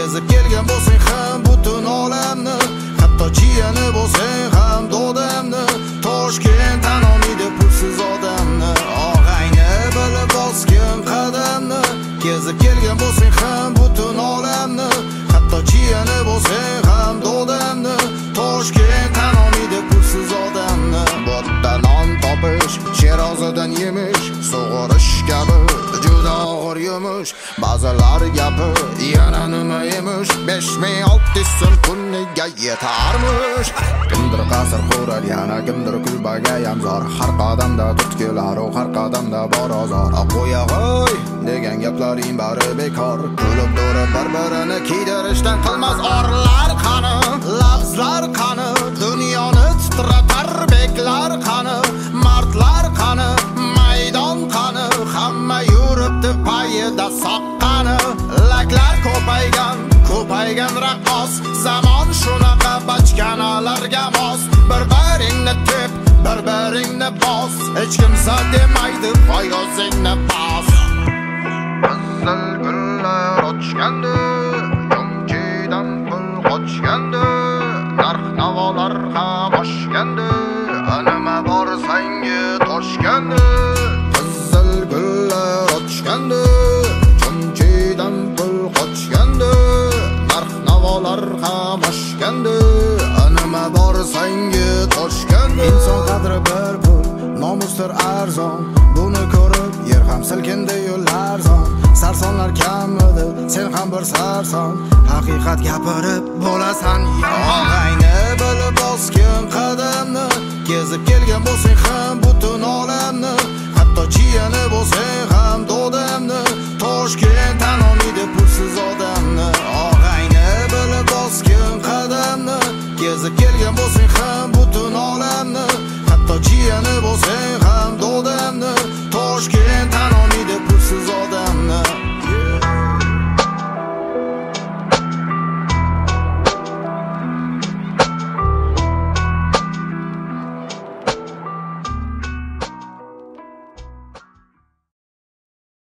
kezib kelgan bo'lsang ham butun olamni, hatto jiyani bo'lsang ham dodamni, Toshkent tan olmaydi pulsiz odamni, og'ayni bilib bosgin qadamni, kezib kelgan bo'lsang ham butun olamni, hatto jiyani bo'lsang ham dodamni, Toshkent tan olmaydi pulsiz odamni. Bo'tda non topish, sherozidan yemish, sug'orish kabi juda og'ir yumush. Ba'zilar gapi yana nima emish, 5600 so'm kuniga yetarmish. Kimdir qasr qurar, yana kimdir kulbaga yamzor, har qadamda tutkilar, har qadamda bor ozor. Qo'yag'oy degan gaplaring bari bekor, kulib turib bir-birini kiydirishdan qilmas orlar qani, lafzlar qani, dunyoni titratar beklar qani, mardlar qani, maydon qani, hamma yuribdi payida soqqani, laklar ko'paygan raqqos, zamon shunaqa bachkanalarga mos, bir-biringni tep, bir-biringni bos, hech kimsa demaydi voy o'zingni bos. Qizil gullar ochgandi, yomchidan pul qochgandi, narx-navolar ham oshgandi, nima borsang toshgandi. Qizil gullar ochgandi, yomchidan pul qochgandi, narx-navolar ham oshgandi, nima borsang toshgandi. Inson qadri bir pul, nomusdir arzon, buni ko'rib yer ham silkindi yo'llar zon. Sarsonlar kamidi, sen ham bir sarson, haqiqat gapirib bo'lasan og'ayni bilib bosgin qadamni, kezib kelgan bo'lsang ham butun olamni,